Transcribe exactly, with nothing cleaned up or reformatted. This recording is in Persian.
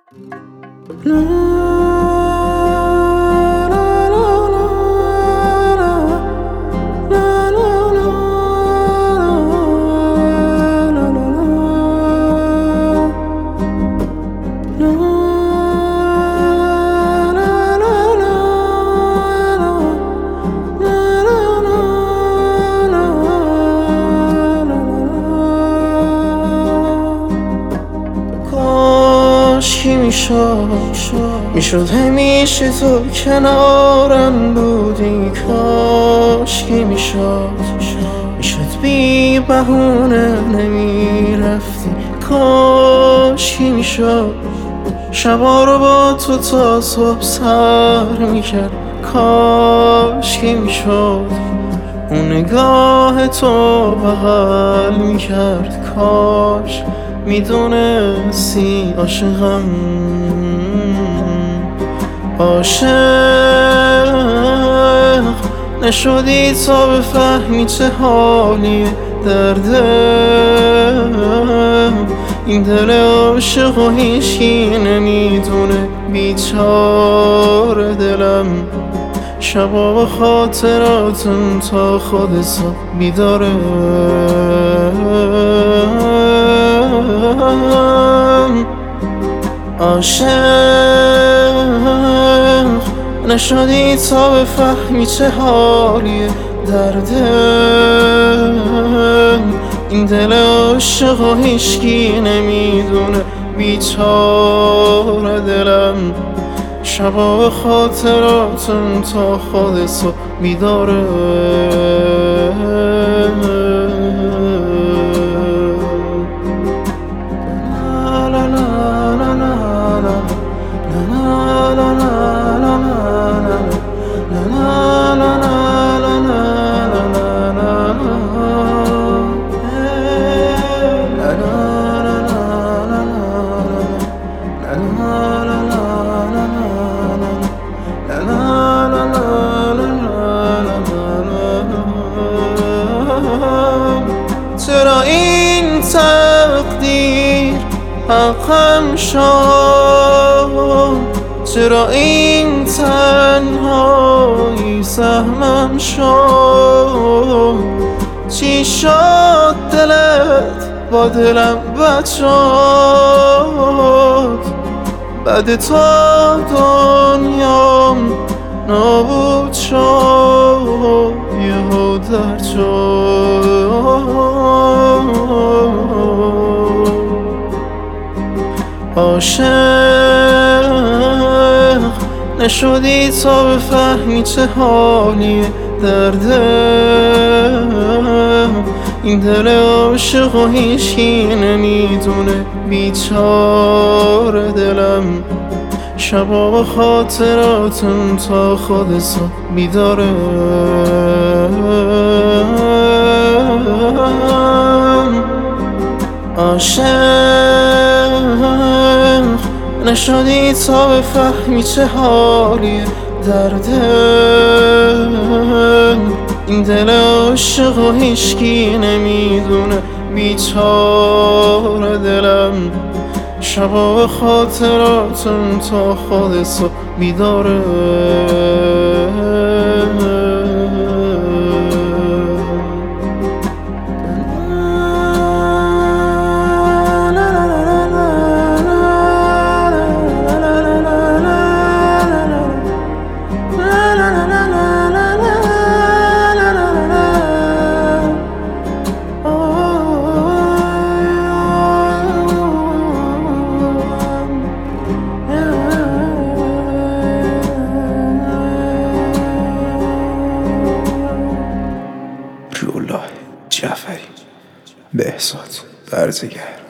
کاشکی میشد میشد همیشه تو کنارم بودی. کاشکی میشد میشد بی بهونه نمیرفتی. کاشکی میشد شبا رو با تو تا صبح سر میکرد. کاشکی میشد اون نگاه تو بغل میکرد. کاش میدونستی عاشقم، عاشق نشدی تا بفهمی چه حالیه دردم. این دل عاشق و هیچکی نمیدونه، بیچاره دلم شبا با خاطراتم تا خود صبح بیداره. عاشق نشدی تا بفهمی چه حالیه دردم. این دل عاشق و هیچکی نمیدونه، بیچاره دلم شبا به خاطراتم تا خود صبح بیداره. چرا این تقدیر حقم شد؟ چرا این تنهایی سهمم شد؟ چی شد دلت با دلم بد شد؟ بعد تا دنیام نابود شد یهو درد شد. عاشق نشدی تا بفهمی چه حالیه دردم. این دل عاشق و هیچکی نمیدونه، بیچاره دلم شبا با خاطراتم تا خود صبح بیداره. عاشق نشدی تا بفهمی چه حالیه دردم. این دل عاشق و هیچکی نمیدونه، بیچاره دلم شبا به خاطراتم تا خود صبح بیداره. روح الله جعفری، بهزاد برزگر.